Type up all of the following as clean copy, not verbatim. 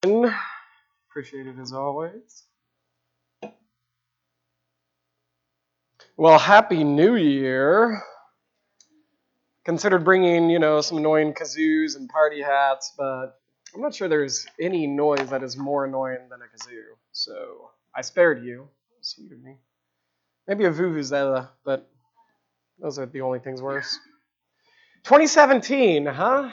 Appreciate it as always. Well, Happy New Year. Considered bringing, some annoying kazoos and party hats, but I'm not sure there's any noise that is more annoying than a kazoo. So I spared you. Sweet of me. Maybe a vuvuzela, but those are the only things worse. 2017, huh?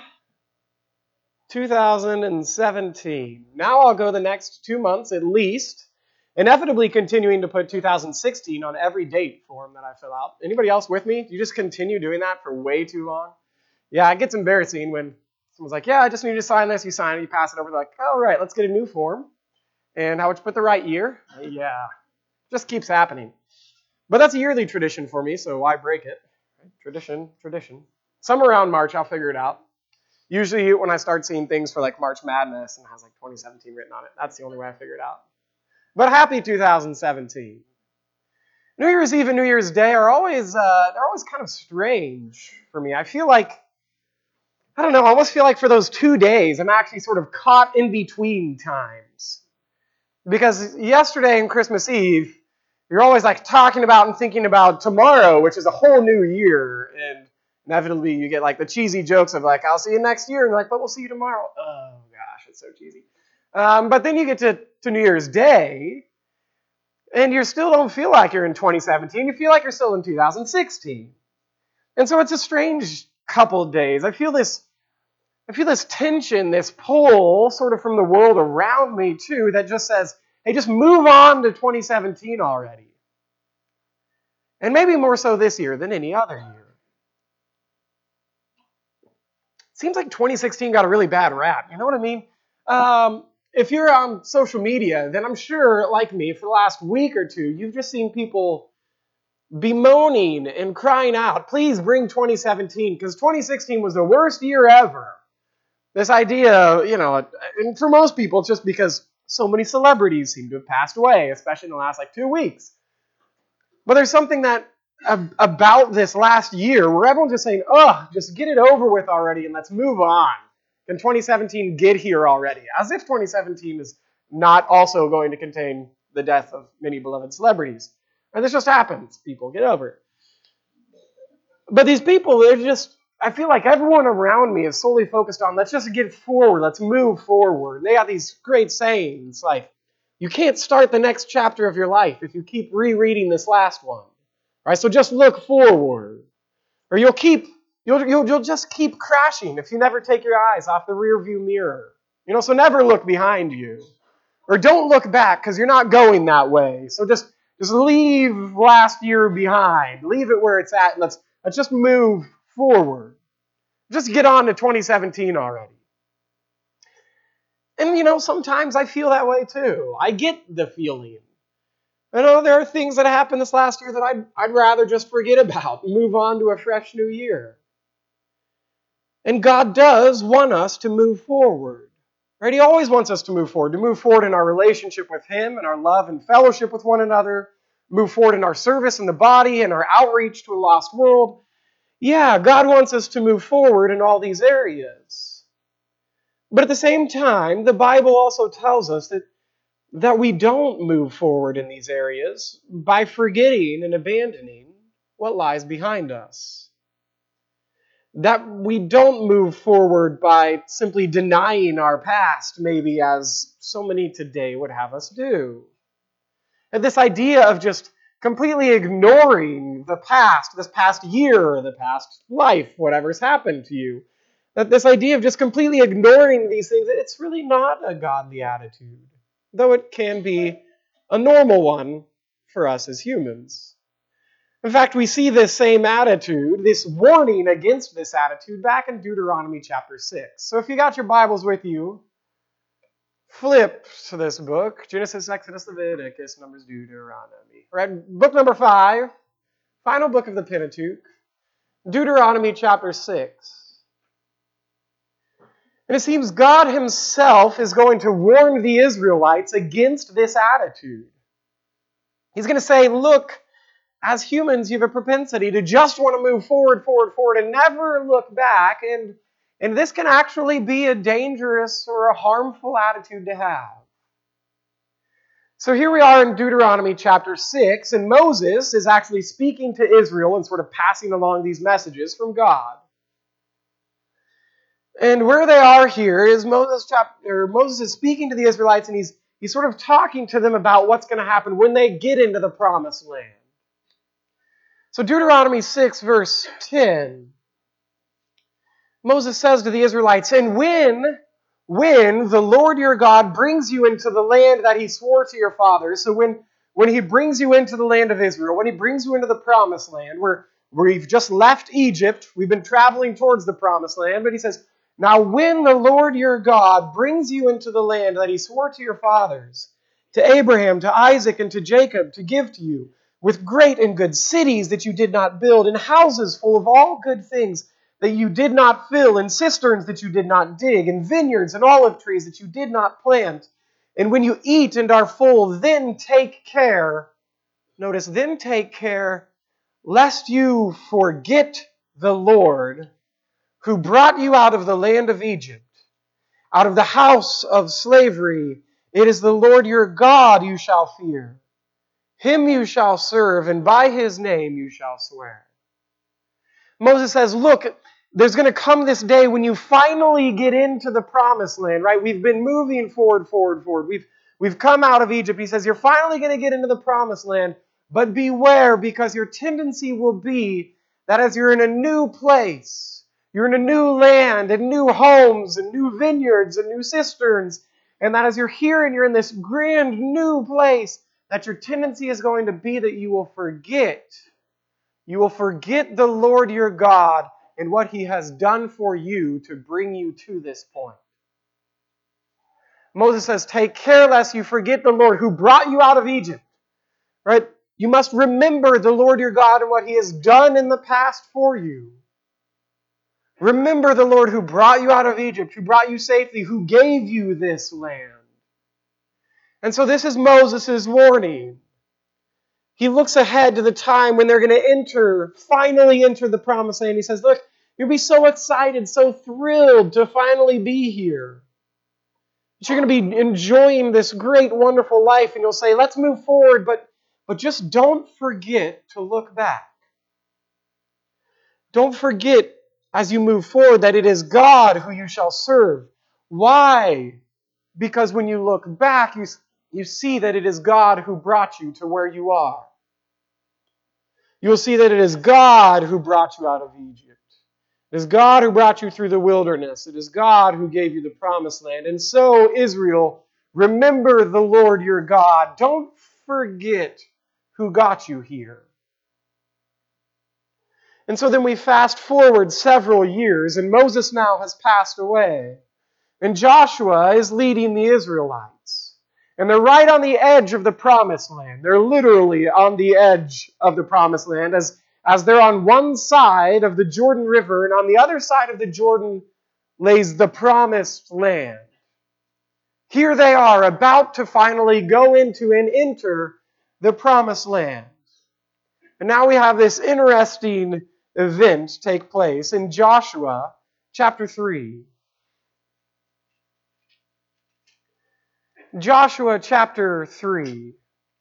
2017. Now I'll go the next 2 months at least, inevitably continuing to put 2016 on every date form that I fill out. Anybody else with me? Do you just continue doing that for way too long? Yeah, it gets embarrassing when someone's like, yeah, I just need you to sign this. You sign it, you pass it over. They're like, all right, let's get a new form. And how would you put the right year? Yeah, just keeps happening. But that's a yearly tradition for me, so why break it? Tradition. Somewhere around March, I'll figure it out. Usually when I start seeing things for like March Madness and it has like 2017 written on it, that's the only way I figure it out. But happy 2017. New Year's Eve and New Year's Day are always kind of strange for me. I feel like, I don't know, I almost feel like for those 2 days, I'm actually sort of caught in between times. Because yesterday and Christmas Eve, you're always like talking about and thinking about tomorrow, which is a whole new year, and inevitably you get like the cheesy jokes of like, I'll see you next year, and like, but we'll see you tomorrow. Oh gosh, it's so cheesy. But then you get to New Year's Day, and you still don't feel like you're in 2017. You feel like you're still in 2016. And so it's a strange couple of days. I feel this tension, this pull sort of from the world around me too that just says, hey, just move on to 2017 already. And maybe more so this year than any other year. It seems like 2016 got a really bad rap. You know what I mean? If you're on social media, then I'm sure, like me, for the last week or two, you've just seen people bemoaning and crying out, please bring 2017, because 2016 was the worst year ever. This idea, and for most people, it's just because so many celebrities seem to have passed away, especially in the last 2 weeks. But there's something that about this last year where everyone's just saying, just get it over with already and let's move on. Can 2017 get here already? As if 2017 is not also going to contain the death of many beloved celebrities. And this just happens. People get over it. But these people, I feel like everyone around me is solely focused on, let's just get forward, let's move forward. They have these great sayings like, you can't start the next chapter of your life if you keep rereading this last one. Right? So just look forward. Or you'll just keep crashing if you never take your eyes off the rearview mirror. So never look behind you. Or don't look back because you're not going that way. So just leave last year behind. Leave it where it's at and let's just move forward. Just get on to 2017 already. And sometimes I feel that way too. I get the feeling. I know there are things that happened this last year that I'd rather just forget about and move on to a fresh new year. And God does want us to move forward. Right? He always wants us to move forward in our relationship with Him and our love and fellowship with one another, move forward in our service in the body and our outreach to a lost world. Yeah, God wants us to move forward in all these areas. But at the same time, the Bible also tells us that we don't move forward in these areas by forgetting and abandoning what lies behind us. That we don't move forward by simply denying our past, maybe as so many today would have us do. And this idea of just completely ignoring the past, this past year, the past life, whatever's happened to you, that this idea of just completely ignoring these things, it's really not a godly attitude, though it can be a normal one for us as humans. In fact, we see this same attitude, this warning against this attitude, back in Deuteronomy chapter 6. So if you got your Bibles with you, flip to this book, Genesis, Exodus, Leviticus, Numbers, Deuteronomy. We're at book number 5, final book of the Pentateuch, Deuteronomy chapter 6. And it seems God Himself is going to warn the Israelites against this attitude. He's going to say, look, as humans, you have a propensity to just want to move forward, and never look back. And And this can actually be a dangerous or a harmful attitude to have. So here we are in Deuteronomy chapter 6, and Moses is actually speaking to Israel and sort of passing along these messages from God. And where they are here is Moses is speaking to the Israelites, and he's sort of talking to them about what's going to happen when they get into the promised land. So Deuteronomy 6, verse 10, Moses says to the Israelites, "And when the Lord your God brings you into the land that he swore to your fathers," so when he brings you into the land of Israel, when he brings you into the promised land, where we've just left Egypt, we've been traveling towards the promised land, but he says, "Now when the Lord your God brings you into the land that he swore to your fathers, to Abraham, to Isaac, and to Jacob, to give to you, with great and good cities that you did not build, and houses full of all good things that you did not fill, and cisterns that you did not dig, and vineyards and olive trees that you did not plant. And when you eat and are full, then take care," notice, "then take care, lest you forget the Lord, who brought you out of the land of Egypt, out of the house of slavery. It is the Lord your God you shall fear. Him you shall serve, and by his name you shall swear." Moses says, look, there's going to come this day when you finally get into the promised land, right? We've been moving forward. We've come out of Egypt. He says, you're finally going to get into the promised land, but beware, because your tendency will be that as you're in a new place, you're in a new land and new homes and new vineyards and new cisterns, and that as you're here and you're in this grand new place, that your tendency is going to be that you will forget. You will forget the Lord your God and what he has done for you to bring you to this point. Moses says, take care lest you forget the Lord who brought you out of Egypt. Right? You must remember the Lord your God and what he has done in the past for you. Remember the Lord who brought you out of Egypt, who brought you safely, who gave you this land. And so this is Moses' warning. He looks ahead to the time when they're going to finally enter the promised land. He says, look, you'll be so excited, so thrilled to finally be here. You're going to be enjoying this great, wonderful life, and you'll say, let's move forward, but just don't forget to look back. Don't forget as you move forward that it is God who you shall serve. Why? Because when you look back, you see that it is God who brought you to where you are. You'll see that it is God who brought you out of Egypt. It is God who brought you through the wilderness. It is God who gave you the promised land. And so, Israel, remember the Lord your God. Don't forget who got you here. And so then we fast forward several years, and Moses now has passed away. And Joshua is leading the Israelites. And they're right on the edge of the promised land. They're literally on the edge of the promised land as they're on one side of the Jordan River, and on the other side of the Jordan lays the promised land. Here they are, about to finally go into and enter the promised land. And now we have this interesting event take place in Joshua chapter 3. Joshua chapter 3.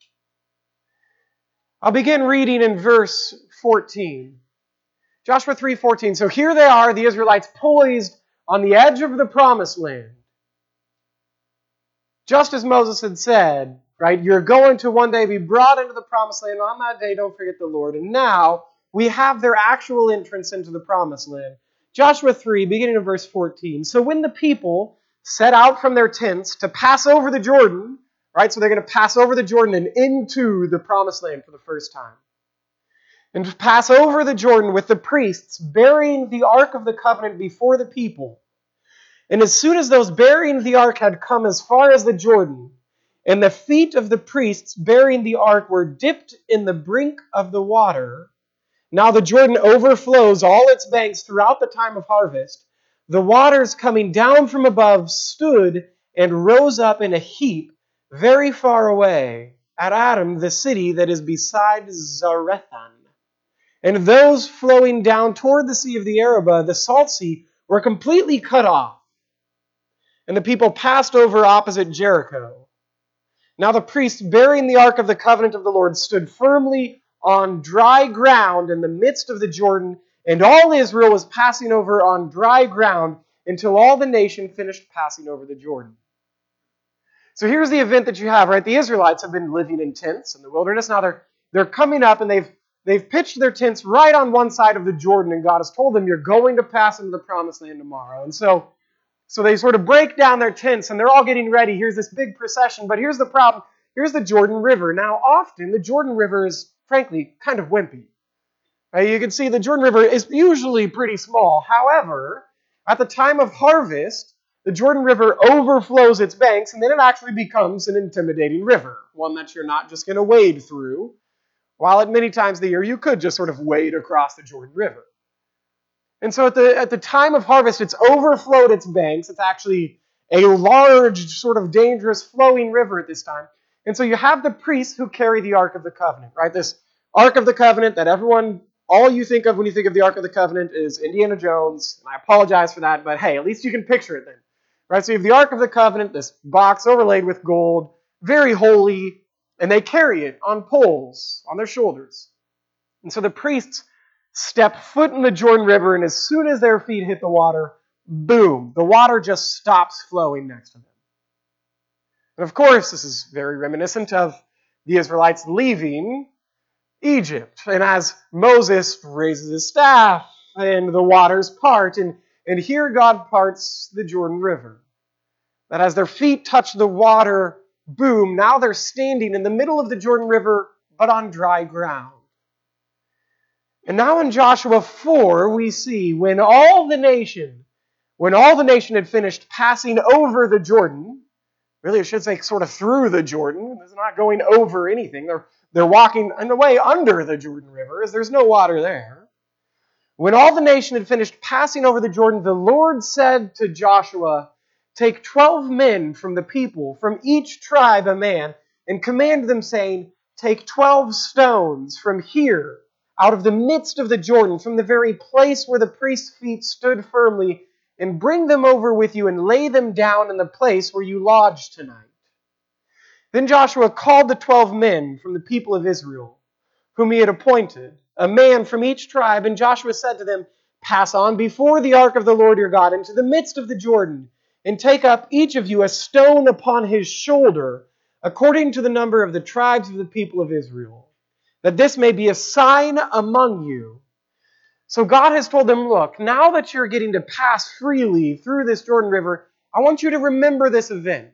I'll begin reading in verse 14. Joshua 3:14. So here they are, the Israelites poised on the edge of the promised land. Just as Moses had said, right? You're going to one day be brought into the promised land. On that day, don't forget the Lord. And now we have their actual entrance into the promised land. Joshua 3, beginning in verse 14. So when the people set out from their tents to pass over the Jordan, right? So they're going to pass over the Jordan and into the promised land for the first time. And to pass over the Jordan with the priests bearing the Ark of the Covenant before the people. And as soon as those bearing the ark had come as far as the Jordan, and the feet of the priests bearing the ark were dipped in the brink of the water, now the Jordan overflows all its banks throughout the time of harvest, the waters coming down from above stood and rose up in a heap very far away at Adam, the city that is beside Zarethan. And those flowing down toward the Sea of the Arabah, the Salt Sea, were completely cut off, and the people passed over opposite Jericho. Now the priests bearing the ark of the covenant of the Lord stood firmly on dry ground in the midst of the Jordan, and all Israel was passing over on dry ground until all the nation finished passing over the Jordan. So here's the event that you have, right? The Israelites have been living in tents in the wilderness. Now they're coming up, and they've pitched their tents right on one side of the Jordan, and God has told them, you're going to pass into the promised land tomorrow. And so they sort of break down their tents, and they're all getting ready. Here's this big procession, but here's the problem. Here's the Jordan River. Now, often, the Jordan River is, frankly, kind of wimpy. Right? You can see the Jordan River is usually pretty small. However, at the time of harvest, the Jordan River overflows its banks, and then it actually becomes an intimidating river, one that you're not just going to wade through, while at many times of the year you could just sort of wade across the Jordan River. And so at the time of harvest, it's overflowed its banks. It's actually a large, sort of dangerous flowing river at this time. And so you have the priests who carry the Ark of the Covenant, right? This Ark of the Covenant that all you think of when you think of the Ark of the Covenant is Indiana Jones. And I apologize for that, but hey, at least you can picture it then. Right? So you have the Ark of the Covenant, this box overlaid with gold, very holy, and they carry it on poles on their shoulders. And so the priests step foot in the Jordan River, and as soon as their feet hit the water, boom, the water just stops flowing next to them. And of course, this is very reminiscent of the Israelites leaving Egypt. And as Moses raises his staff, and the waters part, and here God parts the Jordan River. That as their feet touch the water, boom, now they're standing in the middle of the Jordan River, but on dry ground. And now in Joshua 4, we see when all the nation had finished passing over the Jordan, really it should say sort of through the Jordan, it's not going over anything, they're walking in a way under the Jordan River, as there's no water there. When all the nation had finished passing over the Jordan, the Lord said to Joshua, take 12 men from the people, from each tribe a man, and command them, saying, take 12 stones from here, out of the midst of the Jordan, from the very place where the priest's feet stood firmly, and bring them over with you and lay them down in the place where you lodge tonight. Then Joshua called the 12 men from the people of Israel, whom he had appointed, a man from each tribe, and Joshua said to them, pass on before the ark of the Lord your God into the midst of the Jordan, and take up each of you a stone upon his shoulder, according to the number of the tribes of the people of Israel, that this may be a sign among you. So God has told them, look, now that you're getting to pass freely through this Jordan River, I want you to remember this event.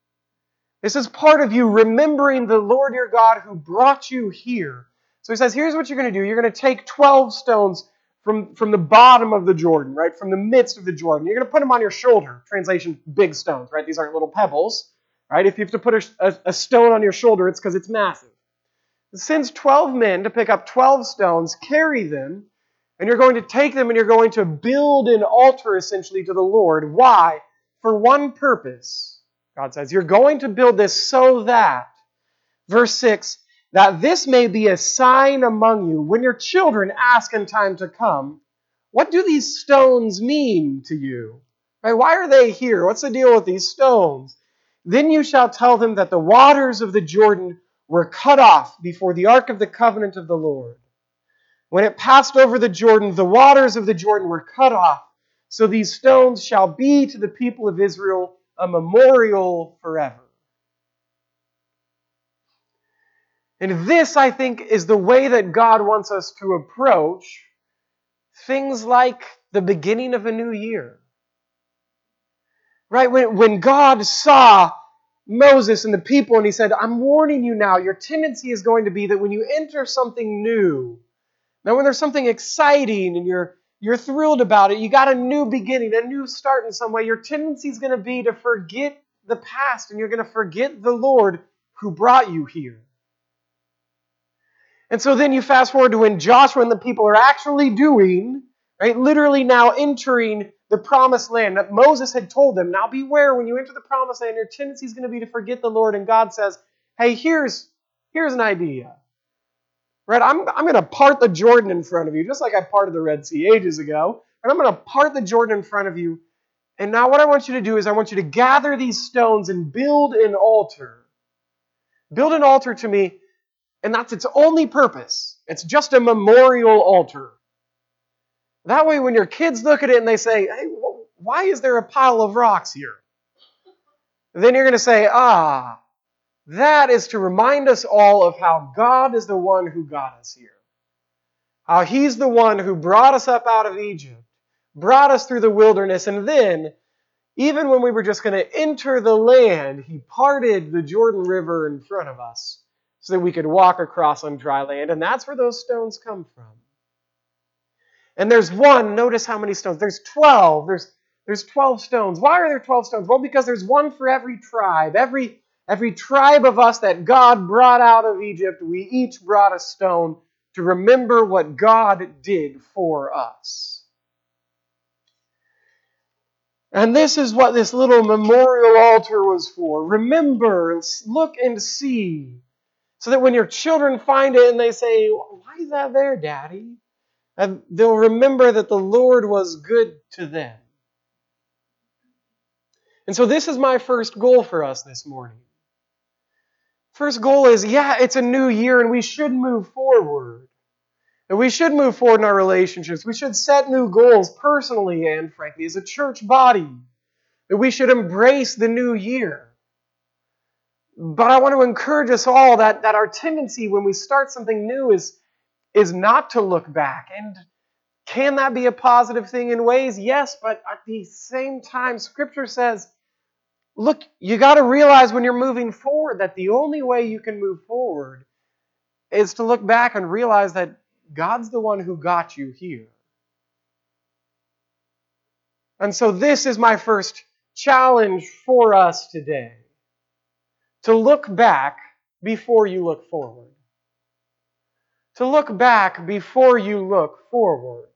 This is part of you remembering the Lord your God who brought you here. So he says, here's what you're going to do. You're going to take 12 stones from the bottom of the Jordan, right? From the midst of the Jordan. You're going to put them on your shoulder. Translation, big stones, right? These aren't little pebbles, right? If you have to put a stone on your shoulder, it's because it's massive. It sends 12 men to pick up 12 stones, carry them, and you're going to take them and you're going to build an altar essentially to the Lord. Why? For one purpose. God says, you're going to build this so that, verse 6, that this may be a sign among you. When your children ask in time to come, what do these stones mean to you? Right? Why are they here? What's the deal with these stones? Then you shall tell them that the waters of the Jordan were cut off before the ark of the covenant of the Lord. When it passed over the Jordan, the waters of the Jordan were cut off. So these stones shall be to the people of Israel a memorial forever. And this, I think, is the way that God wants us to approach things like the beginning of a new year. Right? When God saw Moses and the people and he said, I'm warning you now, your tendency is going to be that when you enter something new, now when there's something exciting and you're thrilled about it, you got a new beginning, a new start in some way, your tendency is going to be to forget the past and you're going to forget the Lord who brought you here. And so then you fast forward to when Joshua and the people are actually doing, right, literally now entering the promised land that Moses had told them. Now beware, when you enter the promised land, your tendency is going to be to forget the Lord. And God says, hey, here's an idea. Right, I'm going to part the Jordan in front of you, just like I parted the Red Sea ages ago. And I'm going to part the Jordan in front of you. And now what I want you to do is I want you to gather these stones and build an altar. Build an altar to me, and that's its only purpose. It's just a memorial altar. That way when your kids look at it and they say, hey, why is there a pile of rocks here? Then you're going to say, that is to remind us all of how God is the one who got us here. How He's the one who brought us up out of Egypt, brought us through the wilderness, and then, even when we were just going to enter the land, He parted the Jordan River in front of us so that we could walk across on dry land. And that's where those stones come from. And there's one, notice how many stones. There's 12. There's 12 stones. Why are there 12 stones? Well, because there's one for every tribe. Every tribe of us that God brought out of Egypt, we each brought a stone to remember what God did for us. And this is what this little memorial altar was for. Remember, look and see. So that when your children find it and they say, why is that there, Daddy? And they'll remember that the Lord was good to them. And so this is my first goal for us this morning. First goal is, it's a new year and we should move forward. And we should move forward in our relationships. We should set new goals personally and, frankly, as a church body. That we should embrace the new year. But I want to encourage us all that our tendency when we start something new is not to look back. And can that be a positive thing in ways? Yes, but at the same time, Scripture says, look, you got to realize when you're moving forward that the only way you can move forward is to look back and realize that God's the one who got you here. And so this is my first challenge for us today. To look back before you look forward. To look back before you look forward.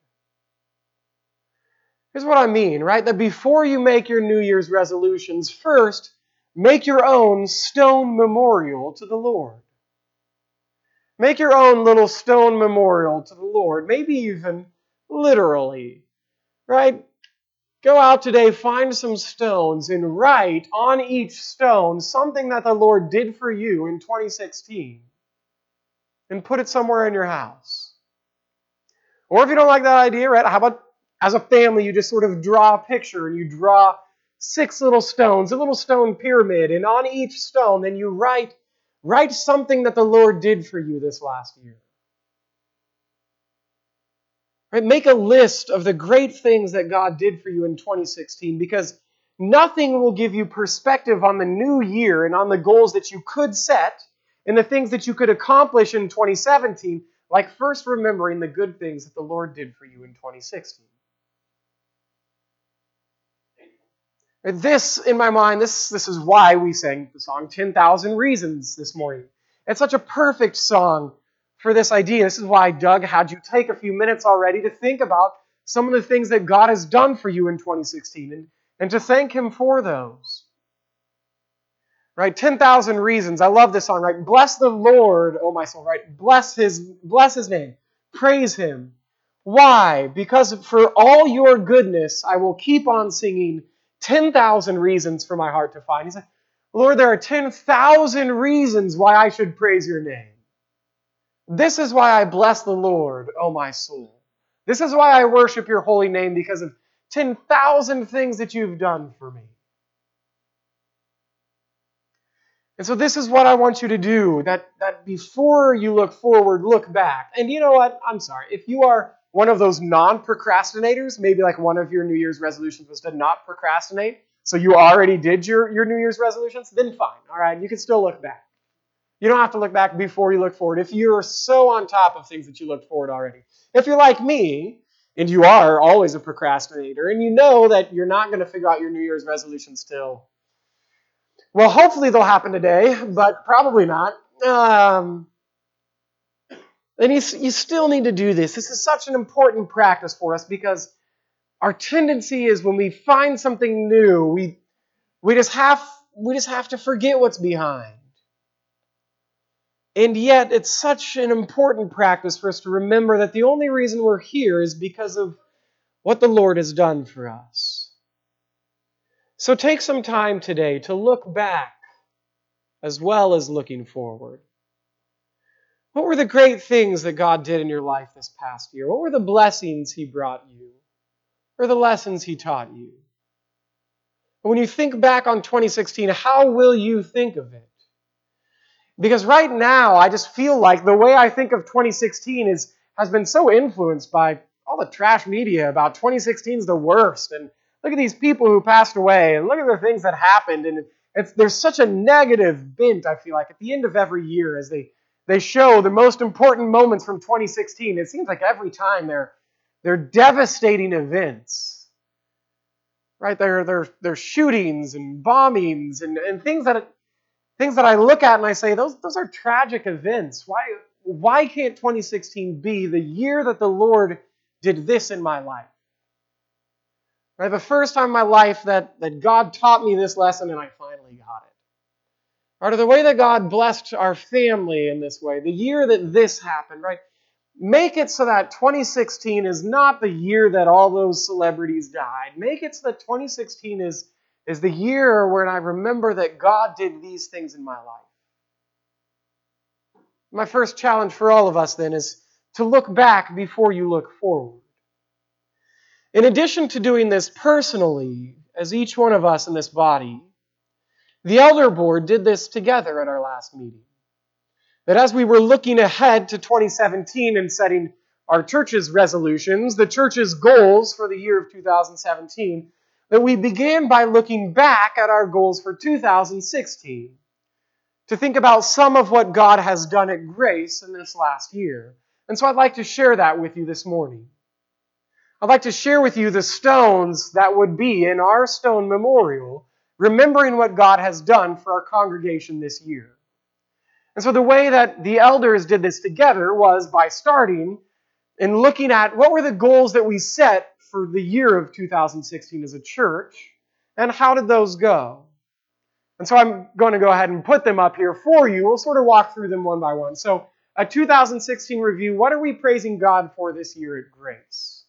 Here's what I mean, right? That before you make your New Year's resolutions, first, make your own stone memorial to the Lord. Make your own little stone memorial to the Lord. Maybe even literally, right? Go out today, find some stones, and write on each stone something that the Lord did for you in 2016. And put it somewhere in your house. Or if you don't like that idea, right, how about as a family you just sort of draw a picture and you draw 6 little stones, a little stone pyramid, and on each stone then you write something that the Lord did for you this last year. Right? Make a list of the great things that God did for you in 2016, because nothing will give you perspective on the new year and on the goals that you could set and the things that you could accomplish in 2017, like first remembering the good things that the Lord did for you in 2016. This, in my mind, this is why we sang the song 10,000 Reasons this morning. It's such a perfect song for this idea. This is why Doug had you take a few minutes already to think about some of the things that God has done for you in 2016 and to thank Him for those. Right? 10,000 Reasons. I love this song, right? Bless the Lord, oh my soul, right? Bless His name. Praise Him. Why? Because for all your goodness, I will keep on singing 10,000 reasons for my heart to find. He's like, Lord, there are 10,000 reasons why I should praise your name. This is why I bless the Lord, oh my soul. This is why I worship your holy name, because of 10,000 things that you've done for me. And so this is what I want you to do, that before you look forward, look back. And you know what? I'm sorry. If you are one of those non-procrastinators, maybe like one of your New Year's resolutions was to not procrastinate, so you already did your New Year's resolutions, then fine. All right, you can still look back. You don't have to look back before you look forward. If you're so on top of things that you look forward already. If you're like me, and you are always a procrastinator, and you know that you're not going to figure out your New Year's resolutions till, well, hopefully they'll happen today, but probably not. Then you still need to do this. This is such an important practice for us, because our tendency is when we find something new, we just have to forget what's behind. And yet, it's such an important practice for us to remember that the only reason we're here is because of what the Lord has done for us. So take some time today to look back as well as looking forward. What were the great things that God did in your life this past year? What were the blessings He brought you? Or the lessons He taught you? When you think back on 2016, how will you think of it? Because right now, I just feel like the way I think of 2016 has been so influenced by all the trash media about 2016 is the worst. And look at these people who passed away. And look at the things that happened. And there's such a negative bent, I feel like, at the end of every year as they show the most important moments from 2016. It seems like every time they're devastating events. Right? They're shootings and bombings and things that I look at and I say, those are tragic events. Why can't 2016 be the year that the Lord did this in my life? Right? The first time in my life that God taught me this lesson and I finally got it. Right? Or the way that God blessed our family in this way, the year that this happened, right? Make it so that 2016 is not the year that all those celebrities died. Make it so that 2016 is the year when I remember that God did these things in my life. My first challenge for all of us then is to look back before you look forward. In addition to doing this personally, as each one of us in this body, the Elder Board did this together at our last meeting. That as we were looking ahead to 2017 and setting our church's resolutions, the church's goals for the year of 2017, that we began by looking back at our goals for 2016 to think about some of what God has done at Grace in this last year. And so I'd like to share that with you this morning. I'd like to share with you the stones that would be in our stone memorial, remembering what God has done for our congregation this year. And so the way that the elders did this together was by starting and looking at what were the goals that we set for the year of 2016 as a church, and how did those go? And so I'm going to go ahead and put them up here for you. We'll sort of walk through them one by one. So a 2016 review, what are we praising God for this year at Grace?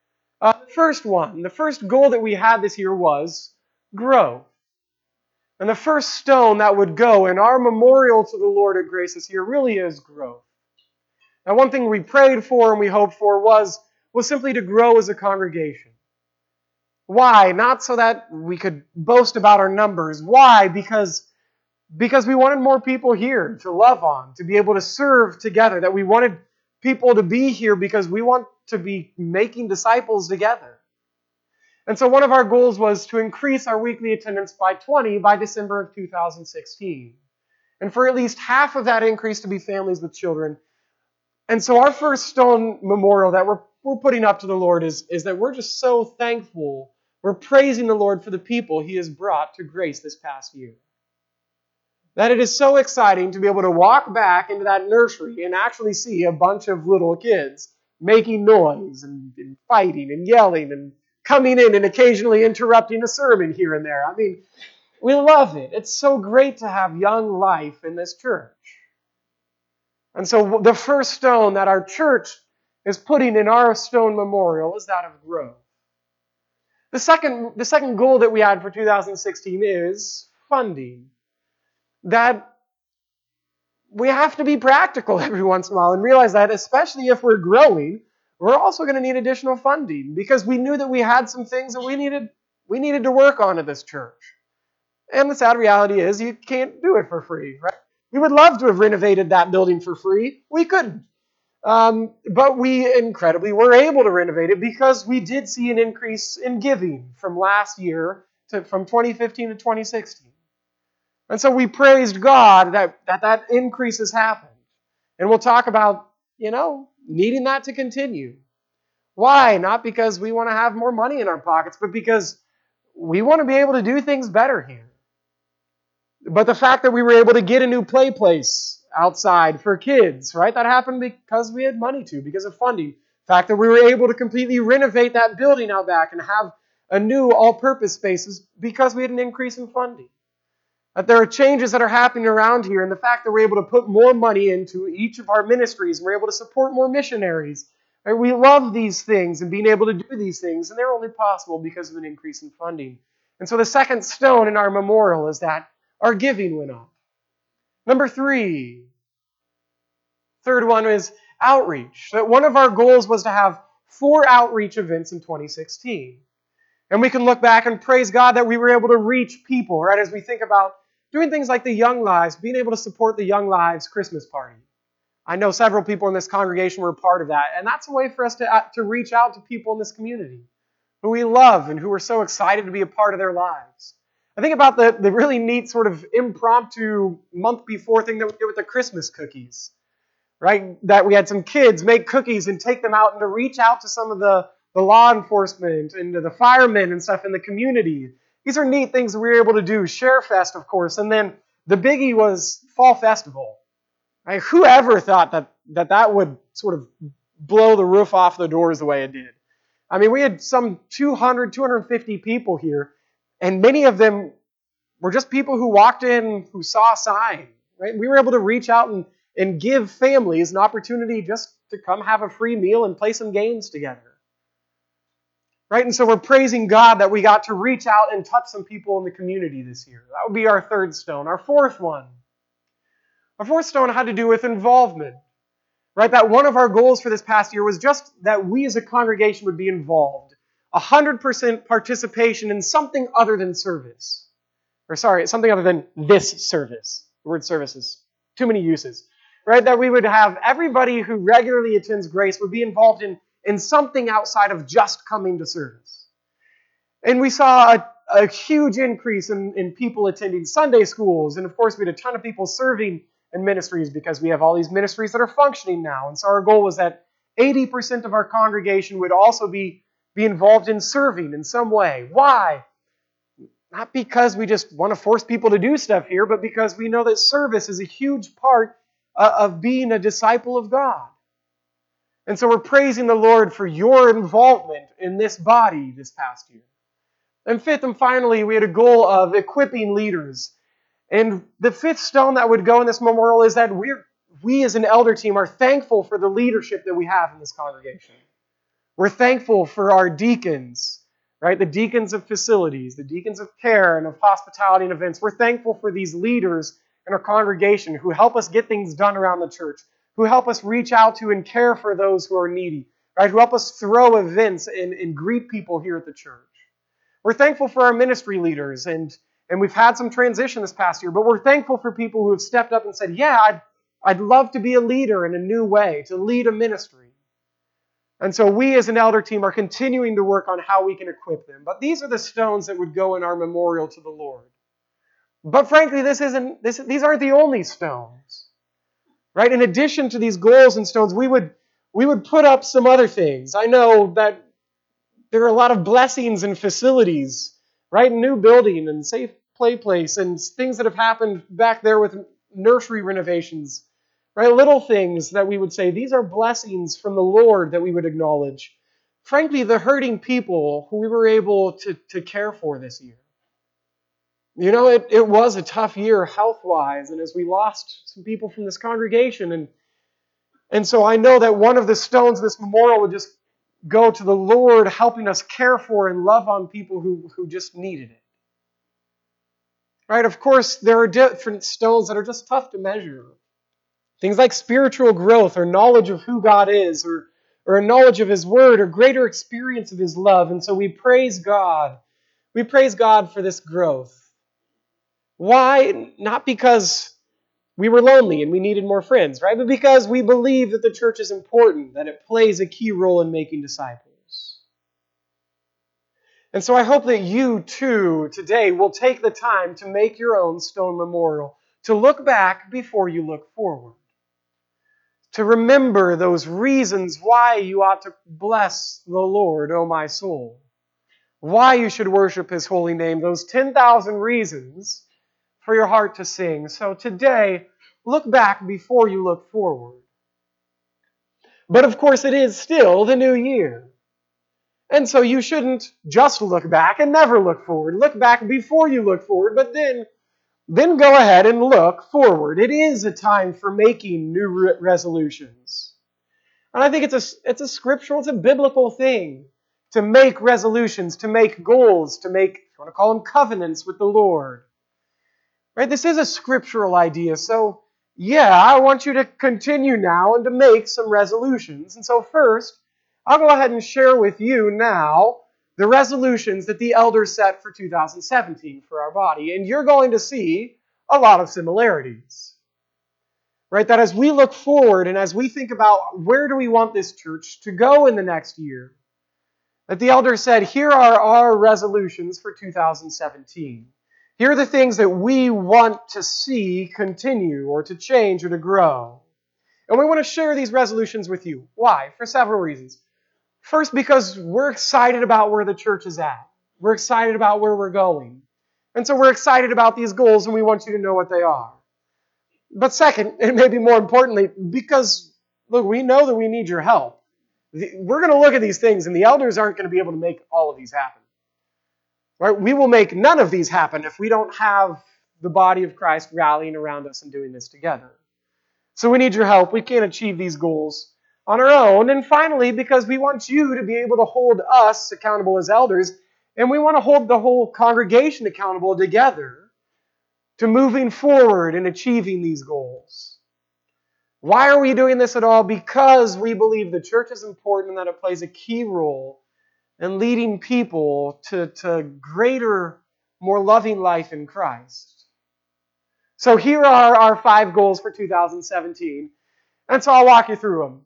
The first goal that we had this year was grow. And the first stone that would go in our memorial to the Lord at Grace this year really is growth. Now, one thing we prayed for and we hoped for was simply to grow as a congregation. Why? Not so that we could boast about our numbers. Why? Because we wanted more people here to love on, to be able to serve together, that we wanted people to be here because we want to be making disciples together. And so one of our goals was to increase our weekly attendance by 20 by December of 2016. And for at least half of that increase to be families with children. And so our first stone memorial that we're putting up to the Lord is that we're just so thankful. We're praising the Lord for the people He has brought to Grace this past year. That it is so exciting to be able to walk back into that nursery and actually see a bunch of little kids making noise and fighting and yelling and coming in and occasionally interrupting a sermon here and there. I mean, we love it. It's so great to have young life in this church. And so the first stone that our church is putting in our stone memorial is that of growth. The second goal that we had for 2016 is funding. That we have to be practical every once in a while and realize that, especially if we're growing, we're also going to need additional funding because we knew that we had some things that we needed to work on at this church. And the sad reality is you can't do it for free, right? We would love to have renovated that building for free. We couldn't. But we incredibly were able to renovate it because we did see an increase in giving from last year, from 2015 to 2016. And so we praised God that increase has happened. And we'll talk about, needing that to continue. Why? Not because we want to have more money in our pockets, but because we want to be able to do things better here. But the fact that we were able to get a new play place outside for kids, right? That happened because we had money to, because of funding. The fact that we were able to completely renovate that building out back and have a new all-purpose space is because we had an increase in funding. That there are changes that are happening around here, and the fact that we're able to put more money into each of our ministries, and we're able to support more missionaries, Right? We love these things and being able to do these things, and they're only possible because of an increase in funding. And so the second stone in our memorial is that our giving went up. Number three, third one is outreach. That one of our goals was to have 4 outreach events in 2016. And we can look back and praise God that we were able to reach people, right? As we think about doing things like the Young Lives, being able to support the Young Lives Christmas party. I know several people in this congregation were a part of that. And that's a way for us to reach out to people in this community who we love and who are so excited to be a part of their lives. I think about the really neat sort of impromptu month before thing that we did with the Christmas cookies, right? That we had some kids make cookies and take them out and to reach out to some of the law enforcement and to the firemen and stuff in the community. These are neat things that we were able to do. ShareFest, of course. And then the biggie was Fall Festival. Right? Whoever thought that would sort of blow the roof off the doors the way it did? I mean, we had some 200, 250 people here, and many of them were just people who walked in, who saw a sign. Right? We were able to reach out and give families an opportunity just to come have a free meal and play some games together. Right? And so we're praising God that we got to reach out and touch some people in the community this year. That would be our third stone. Our fourth stone had to do with involvement. Right? That one of our goals for this past year was just that we as a congregation would be involved. 100% participation in something other than service. Something other than this service. The word service is too many uses. Right? That we would have everybody who regularly attends Grace would be involved in something outside of just coming to service. And we saw a huge increase in people attending Sunday schools. And of course, we had a ton of people serving in ministries because we have all these ministries that are functioning now. And so our goal was that 80% of our congregation would also be involved in serving in some way. Why? Not because we just want to force people to do stuff here, but because we know that service is a huge part of being a disciple of God. And so we're praising the Lord for your involvement in this body this past year. And fifth and finally, we had a goal of equipping leaders. And the fifth stone that would go in this memorial is that we as an elder team are thankful for the leadership that we have in this congregation. We're thankful for our deacons, right? The deacons of facilities, the deacons of care and of hospitality and events. We're thankful for these leaders in our congregation who help us get things done around the church, who help us reach out to and care for those who are needy, right? Who help us throw events and greet people here at the church. We're thankful for our ministry leaders, and we've had some transition this past year, but we're thankful for people who have stepped up and said, yeah, I'd love to be a leader in a new way, to lead a ministry. And so we as an elder team are continuing to work on how we can equip them. But these are the stones that would go in our memorial to the Lord. But frankly, these aren't the only stones. Right? In addition to these goals and stones, we would put up some other things. I know that there are a lot of blessings and facilities, right? New building and safe play place and things that have happened back there with nursery renovations, right? Little things that we would say, these are blessings from the Lord that we would acknowledge. Frankly, the hurting people who we were able to care for this year. You know, it was a tough year health-wise, and as we lost some people from this congregation, and so I know that one of the stones of this memorial would just go to the Lord helping us care for and love on people who just needed it. Right? Of course, there are different stones that are just tough to measure. Things like spiritual growth or knowledge of who God is or a knowledge of His Word or greater experience of His love. And so we praise God. We praise God for this growth. Why? Not because we were lonely and we needed more friends, right? But because we believe that the church is important, that it plays a key role in making disciples. And so I hope that you too today will take the time to make your own stone memorial, to look back before you look forward, to remember those reasons why you ought to bless the Lord, O my soul, why you should worship His holy name, those 10,000 reasons for your heart to sing. So today, look back before you look forward. But of course, it is still the new year. And so you shouldn't just look back and never look forward. Look back before you look forward, but then go ahead and look forward. It is a time for making new resolutions. And I think it's a biblical thing to make resolutions, to make goals, to make, if you want to call them covenants with the Lord. Right? This is a scriptural idea. So, yeah, I want you to continue now and to make some resolutions. And so first, I'll go ahead and share with you now the resolutions that the elders set for 2017 for our body. And you're going to see a lot of similarities. Right? That as we look forward and as we think about where do we want this church to go in the next year, that the elders said, here are our resolutions for 2017. Here are the things that we want to see continue or to change or to grow. And we want to share these resolutions with you. Why? For several reasons. First, because we're excited about where the church is at. We're excited about where we're going. And so we're excited about these goals and we want you to know what they are. But second, and maybe more importantly, because, look, we know that we need your help. We're going to look at these things and the elders aren't going to be able to make all of these happen. Right? We will make none of these happen if we don't have the body of Christ rallying around us and doing this together. So we need your help. We can't achieve these goals on our own. And finally, because we want you to be able to hold us accountable as elders, and we want to hold the whole congregation accountable together to moving forward and achieving these goals. Why are we doing this at all? Because we believe the church is important and that it plays a key role in leading people to greater, more loving life in Christ. So here are our 5 goals for 2017. And so I'll walk you through them.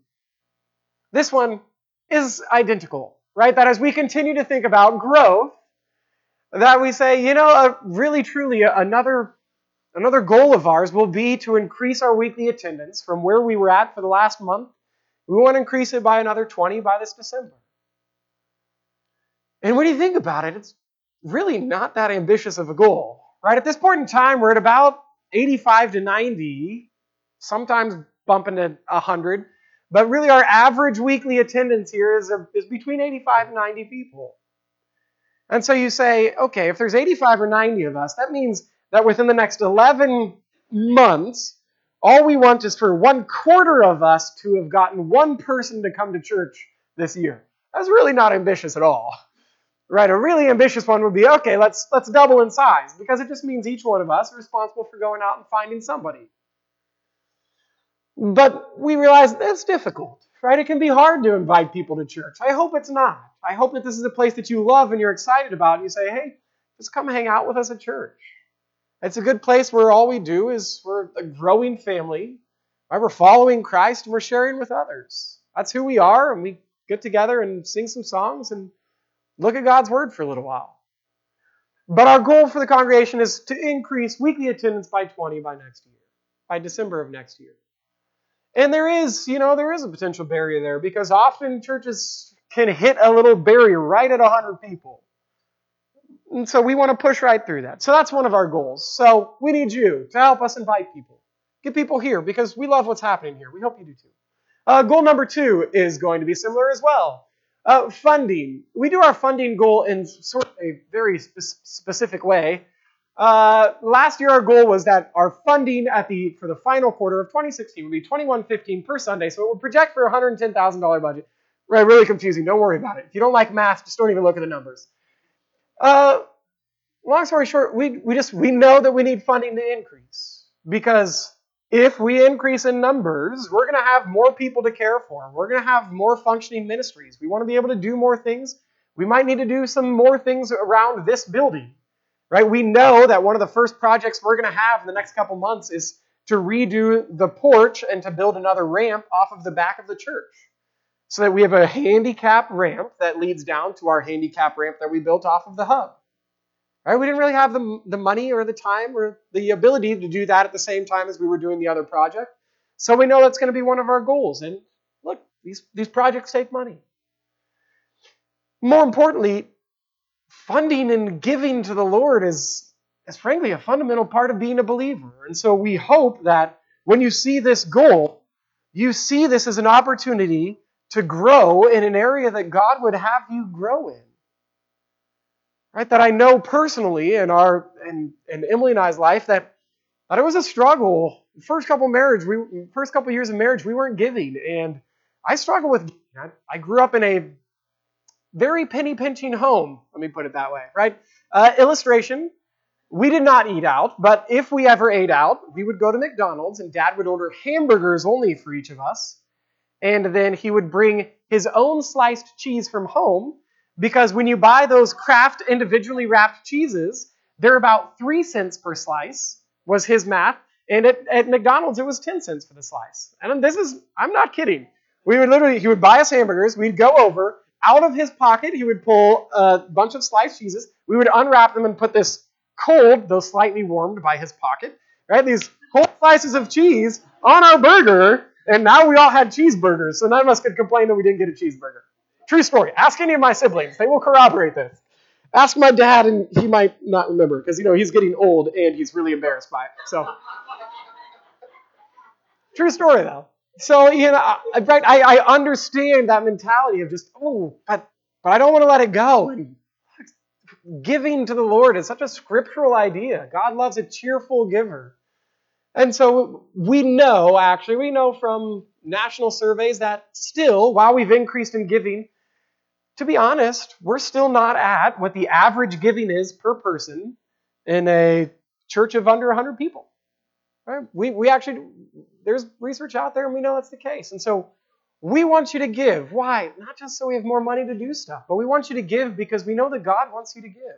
This one is identical, right? That as we continue to think about growth, that we say, really, truly, another goal of ours will be to increase our weekly attendance from where we were at for the last month. We want to increase it by another 20 by this December. And when you think about it, it's really not that ambitious of a goal, right? At this point in time, we're at about 85 to 90, sometimes bumping to 100. But really our average weekly attendance here is between 85 and 90 people. And so you say, okay, if there's 85 or 90 of us, that means that within the next 11 months, all we want is for 1/4 of us to have gotten one person to come to church this year. That's really not ambitious at all. Right? A really ambitious one would be, okay, let's double in size, because it just means each one of us is responsible for going out and finding somebody. But we realize that's difficult, right? It can be hard to invite people to church. I hope it's not. I hope that this is a place that you love and you're excited about, and you say, hey, just come hang out with us at church. It's a good place where all we do is we're a growing family, right? We're following Christ and we're sharing with others. That's who we are, and we get together and sing some songs and look at God's Word for a little while. But our goal for the congregation is to increase weekly attendance by 20 by next year, by December of next year. And there is a potential barrier there, because often churches can hit a little barrier right at 100 people. And so we want to push right through that. So that's one of our goals. So we need you to help us invite people. Get people here, because we love what's happening here. We hope you do too. Goal number 2 is going to be similar as well. Funding. We do our funding goal in sort of a very specific way. Last year our goal was that our funding for the final quarter of 2016 would be $21.15 per Sunday, so it would project for a $110,000 budget. Right, really confusing. Don't worry about it. If you don't like math, just don't even look at the numbers. Long story short, we know that we need funding to increase, because if we increase in numbers, we're going to have more people to care for. We're going to have more functioning ministries. We want to be able to do more things. We might need to do some more things around this building. Right? We know that one of the first projects we're going to have in the next couple months is to redo the porch and to build another ramp off of the back of the church, so that we have a handicap ramp that leads down to our handicap ramp that we built off of the hub. Right? We didn't really have the money or the time or the ability to do that at the same time as we were doing the other project. So we know that's going to be one of our goals. And look, these projects take money. More importantly, funding and giving to the Lord is frankly a fundamental part of being a believer. And so we hope that when you see this goal, you see this as an opportunity to grow in an area that God would have you grow in. Right? That I know personally in Emily and I's life that it was a struggle. The first couple years of marriage, we weren't giving. And I struggle with giving. I grew up in a very penny-pinching home, let me put it that way, right? Illustration, we did not eat out, but if we ever ate out, we would go to McDonald's and Dad would order hamburgers only for each of us. And then he would bring his own sliced cheese from home, because when you buy those Kraft individually wrapped cheeses, they're about 3 cents per slice, was his math. And at McDonald's, it was 10 cents for the slice. And I'm not kidding. He would buy us hamburgers, we'd go over, out of his pocket, he would pull a bunch of sliced cheeses, we would unwrap them and put this cold, though slightly warmed by his pocket, right? These whole slices of cheese on our burger, and now we all had cheeseburgers, so none of us could complain that we didn't get a cheeseburger. True story. Ask any of my siblings. They will corroborate this. Ask my dad, and he might not remember, because, he's getting old, and he's really embarrassed by it. So, true story, though. So, I understand that mentality of just, but I don't want to let it go. And giving to the Lord is such a scriptural idea. God loves a cheerful giver. And so we know from national surveys that still, while we've increased in giving, to be honest, we're still not at what the average giving is per person in a church of under 100 people. Right? We actually, there's research out there and we know that's the case. And so we want you to give. Why? Not just so we have more money to do stuff, but we want you to give because we know that God wants you to give.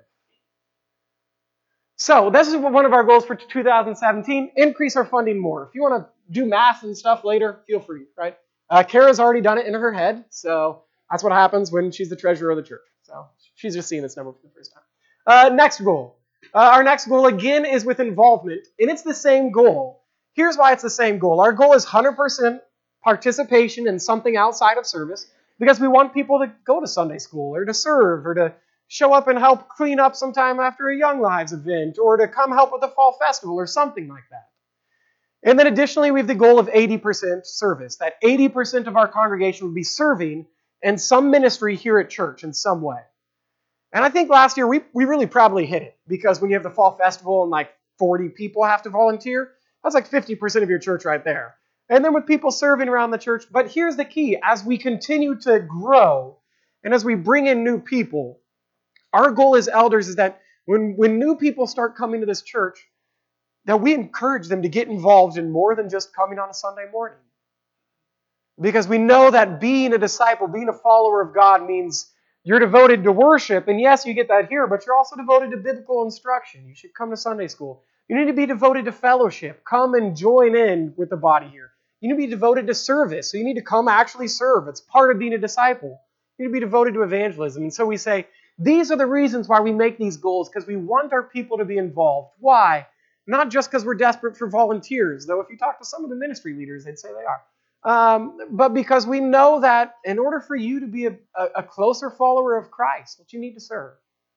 So this is one of our goals for 2017, increase our funding more. If you want to do math and stuff later, feel free, right? Kara's already done it in her head, so that's what happens when she's the treasurer of the church. So she's just seeing this number for the first time. Next goal. Our next goal, again, is with involvement, and it's the same goal. Here's why it's the same goal. Our goal is 100% participation in something outside of service because we want people to go to Sunday school or to serve or to show up and help clean up sometime after a Young Lives event or to come help with the fall festival or something like that. And then additionally, we have the goal of 80% service, that 80% of our congregation would be serving in some ministry here at church in some way. And I think last year we really probably hit it because when you have the fall festival and like 40 people have to volunteer, that's like 50% of your church right there. And then with people serving around the church. But here's the key. As we continue to grow and as we bring in new people, our goal as elders is that when new people start coming to this church, that we encourage them to get involved in more than just coming on a Sunday morning. Because we know that being a disciple, being a follower of God means you're devoted to worship. And yes, you get that here, but you're also devoted to biblical instruction. You should come to Sunday school. You need to be devoted to fellowship. Come and join in with the body here. You need to be devoted to service. So you need to come actually serve. It's part of being a disciple. You need to be devoted to evangelism. And so we say, these are the reasons why we make these goals, because we want our people to be involved. Why? Not just because we're desperate for volunteers, though if you talk to some of the ministry leaders, they'd say they are. But because we know that in order for you to be a closer follower of Christ, that you need to serve.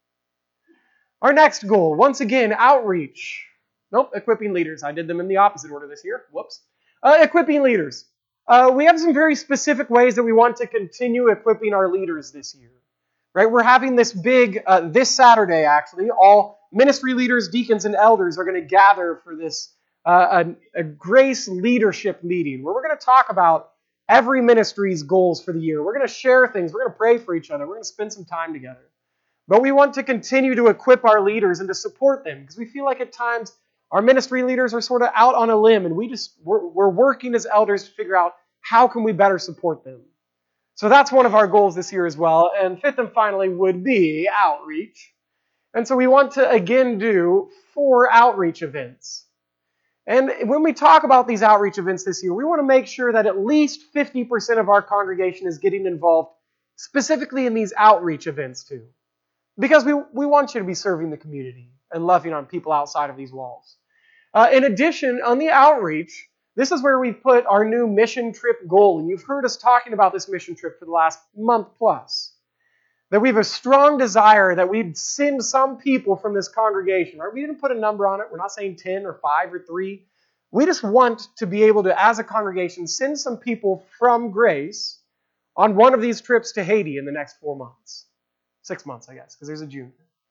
Our next goal, once again, outreach. Nope, equipping leaders. I did them in the opposite order this year. Whoops. Equipping leaders. We have some very specific ways that we want to continue equipping our leaders this year. Right? We're having this big, this Saturday actually, all ministry leaders, deacons, and elders are going to gather for this a grace leadership meeting where we're going to talk about every ministry's goals for the year. We're going to share things. We're going to pray for each other. We're going to spend some time together. But we want to continue to equip our leaders and to support them because we feel like at times our ministry leaders are sort of out on a limb and we're working as elders to figure out how can we better support them. So that's one of our goals this year as well. And fifth and finally would be outreach. And so we want to again do 4 outreach events. And when we talk about these outreach events this year, we want to make sure that at least 50% of our congregation is getting involved specifically in these outreach events too. Because we want you to be serving the community and loving on people outside of these walls. In addition, on the outreach, this is where we put our new mission trip goal. And you've heard us talking about this mission trip for the last month plus. That we have a strong desire that we'd send some people from this congregation. Right? We didn't put a number on it. We're not saying 10 or 5 or 3. We just want to be able to, as a congregation, send some people from Grace on one of these trips to Haiti in the next 4 months. 6 months, I guess, because there's a June.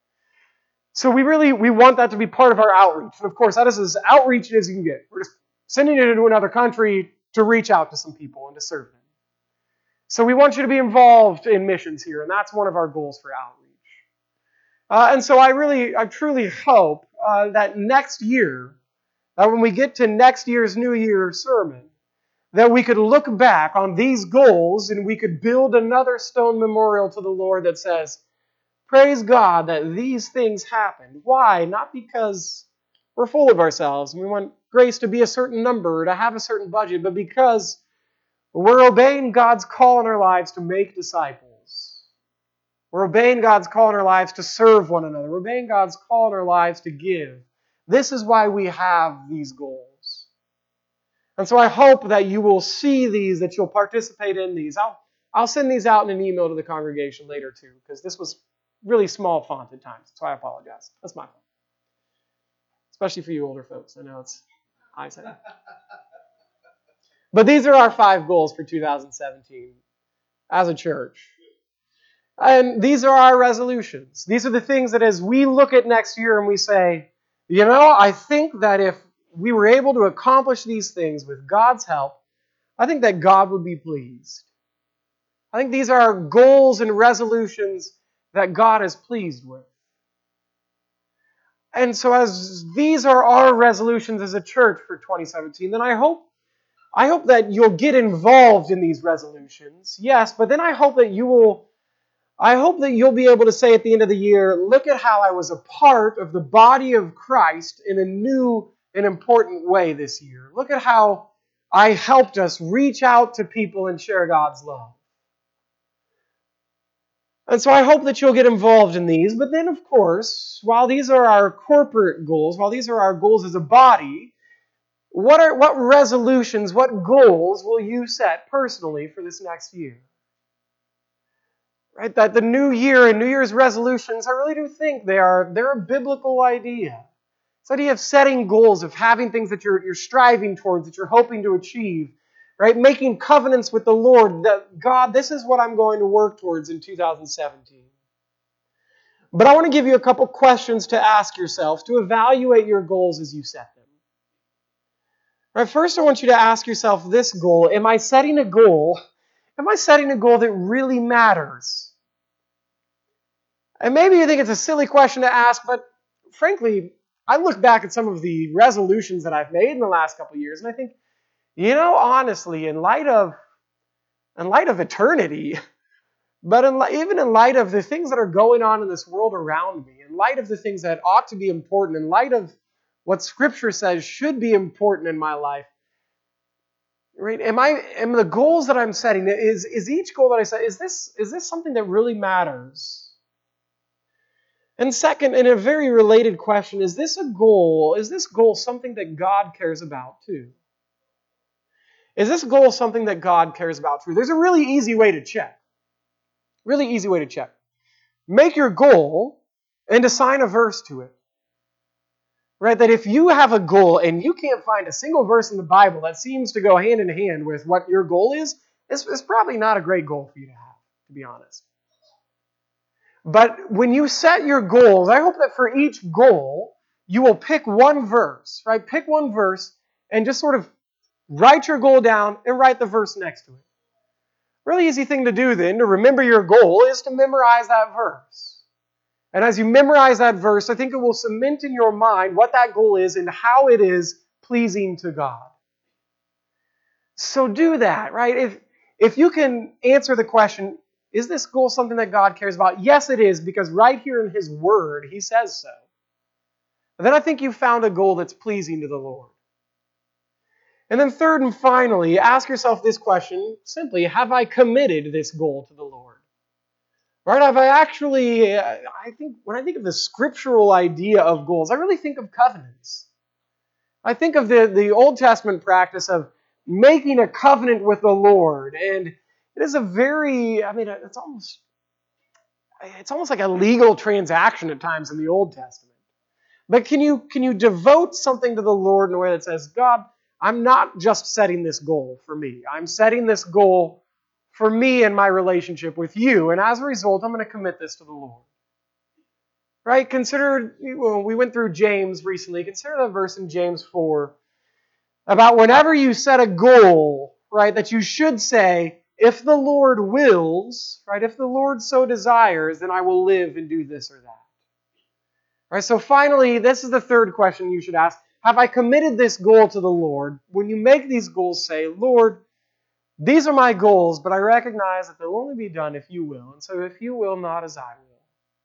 So we want that to be part of our outreach. And of course, that is as outreach as you can get. We're just sending it into another country to reach out to some people and to serve them. So we want you to be involved in missions here, and that's one of our goals for outreach. And so I truly hope that next year, that when we get to next year's New Year sermon, that we could look back on these goals and we could build another stone memorial to the Lord that says, praise God that these things happened. Why? Not because we're full of ourselves and we want grace to be a certain number or to have a certain budget, but because we're obeying God's call in our lives to make disciples. We're obeying God's call in our lives to serve one another. We're obeying God's call in our lives to give. This is why we have these goals. And so I hope that you will see these, that you'll participate in these. I'll send these out in an email to the congregation later too, because this was really small font at times, so I apologize. That's my fault. Especially for you older folks. I know it's eyesight. But these are our 5 goals for 2017 as a church. And these are our resolutions. These are the things that as we look at next year and we say, you know, I think that if we were able to accomplish these things with God's help, I think that God would be pleased. I think these are goals and resolutions that God is pleased with. And so as these are our resolutions as a church for 2017, then I hope that you'll get involved in these resolutions. Yes, but then I hope that you'll be able to say at the end of the year, look at how I was a part of the body of Christ in a new and important way this year. Look at how I helped us reach out to people and share God's love. And so I hope that you'll get involved in these. But then, of course, while these are our corporate goals, while these are our goals as a body, what resolutions, what goals will you set personally for this next year? Right? That the new year and New Year's resolutions, I really do think they're a biblical idea. This idea of setting goals, of having things that you're striving towards, that you're hoping to achieve. Right? Making covenants with the Lord that, God, this is what I'm going to work towards in 2017. But I want to give you a couple questions to ask yourself to evaluate your goals as you set them. Right, first, I want you to ask yourself this goal. Am I setting a goal that really matters? And maybe you think it's a silly question to ask, but frankly, I look back at some of the resolutions that I've made in the last couple of years, and I think, you know, honestly, in light of eternity, but even in light of the things that are going on in this world around me, in light of the things that ought to be important, in light of what Scripture says should be important in my life, right? Am the goals that I'm setting, is each goal that I set, is this something that really matters? And second, in a very related question, is this goal something that God cares about too? Is this goal something that God cares about too? There's a really easy way to check. Really easy way to check. Make your goal and assign a verse to it. Right? That if you have a goal and you can't find a single verse in the Bible that seems to go hand in hand with what your goal is, it's probably not a great goal for you to have, to be honest. But when you set your goals, I hope that for each goal, you will pick one verse, right? Pick one verse and just sort of write your goal down and write the verse next to it. Really easy thing to do then, to remember your goal, is to memorize that verse. And as you memorize that verse, I think it will cement in your mind what that goal is and how it is pleasing to God. So do that, right? If you can answer the question, is this goal something that God cares about? Yes, it is, because right here in His Word, He says so. And then I think you've found a goal that's pleasing to the Lord. And then third and finally, ask yourself this question simply, have I committed this goal to the Lord? Right? Have I actually, when I think of the scriptural idea of goals, I really think of covenants. I think of the Old Testament practice of making a covenant with the Lord. And it is it's almost like a legal transaction at times in the Old Testament. But can you devote something to the Lord in a way that says, God, I'm not just setting this goal for me. I'm setting this goal for me and my relationship with you. And as a result, I'm going to commit this to the Lord. Right? We went through James recently. Consider that verse in James 4 about whenever you set a goal, right, that you should say, if the Lord wills, right, if the Lord so desires, then I will live and do this or that. All right, so finally, this is the third question you should ask. Have I committed this goal to the Lord? When you make these goals, say, Lord, these are my goals, but I recognize that they'll only be done if you will. And so if you will, not as I will.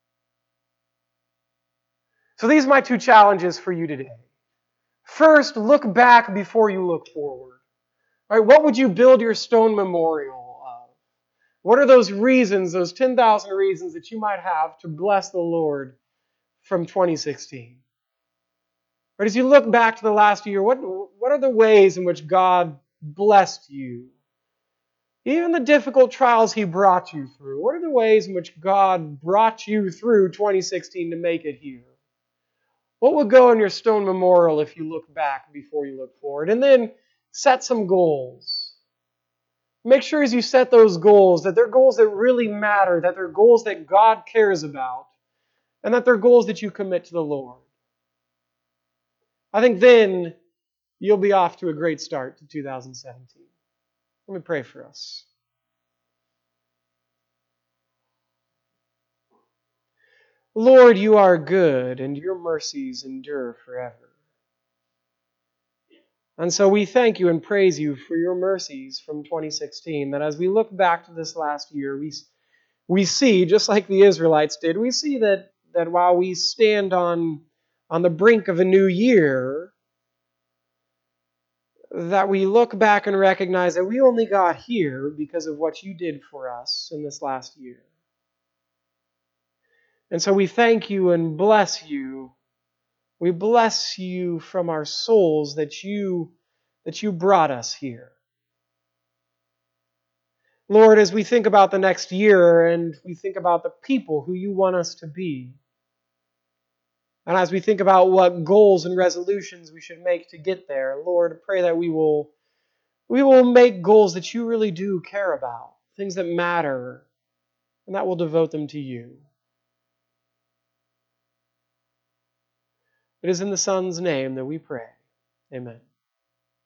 So these are my two challenges for you today. First, look back before you look forward. All right, what would you build your stone memorial of? What are those reasons, those 10,000 reasons that you might have to bless the Lord from 2016? But as you look back to the last year, what are the ways in which God blessed you? Even the difficult trials He brought you through. What are the ways in which God brought you through 2016 to make it here? What would go in your stone memorial if you look back before you look forward? And then set some goals. Make sure as you set those goals that they're goals that really matter, that they're goals that God cares about, and that they're goals that you commit to the Lord. I think then you'll be off to a great start to 2017. Let me pray for us. Lord, you are good, and your mercies endure forever. And so we thank you and praise you for your mercies from 2016, that as we look back to this last year, we see, just like the Israelites did, we see that while we stand on the brink of a new year, that we look back and recognize that we only got here because of what you did for us in this last year. And so we thank you and bless you. We bless you from our souls that you brought us here. Lord, as we think about the next year and we think about the people who you want us to be, and as we think about what goals and resolutions we should make to get there, Lord, pray that we will make goals that you really do care about, things that matter, and that we'll devote them to you. It is in the Son's name that we pray. Amen.